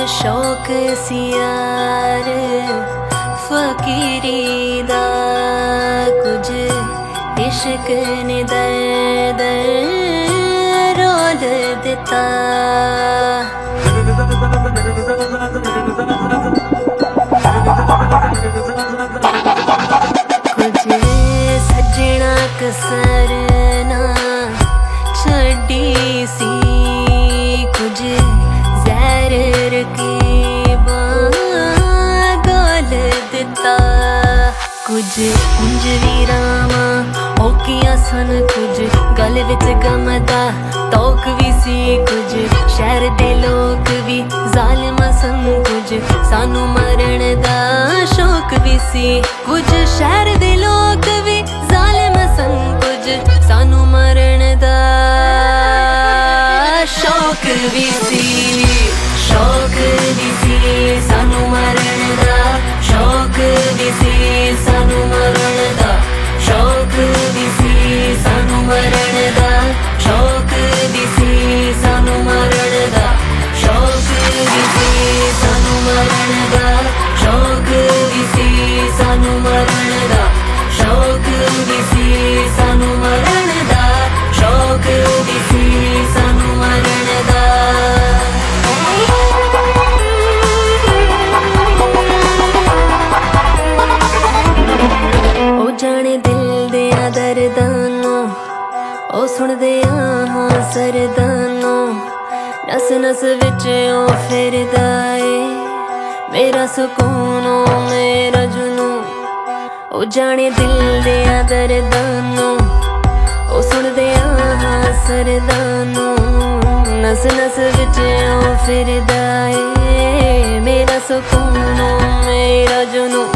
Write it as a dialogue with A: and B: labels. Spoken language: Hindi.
A: शौक सियार फकीरी दा कुछ इश्क ने दर्द रोल दिता। कुछ सजना कसर ना छड़ी सी कुछ जहर रकीबा गोल दिता। कुछ उंज वीरावा औकियां सन कुछ गल विच गमदा तौक भी सी कुछ शहर दे लोग भी जालिमा सन कुछ सानू मरण दा शौक भी सी। कुछ शहर दे लोग भी जालिमा सन कुछ सानू मरण दा शौक भी सी। शौक भी सी सानू मरण दा शौक भी सी सानू मरण दा शौक भी सी सानू मरण दा शौक भी सी सानू मरण दा शौक भी सी सानू मरण दा शौक भी सी सानू मरण दा शौक भी सी सानू मरण दा शौक भी सी सानू मरण दा। ओ जाने दिल दिया दर्दानो ओ सुनदे आहां सरदानो नस नस विच ओ फिरदा ए मेरा सुकून ओ मेरा जुनू। ओ जाने दिल दिया दर्दानो ओ सुनदे आहां सरदानो नस नस विच ओ फिरदा ए मेरा सुकून ओ मेरा जुनू।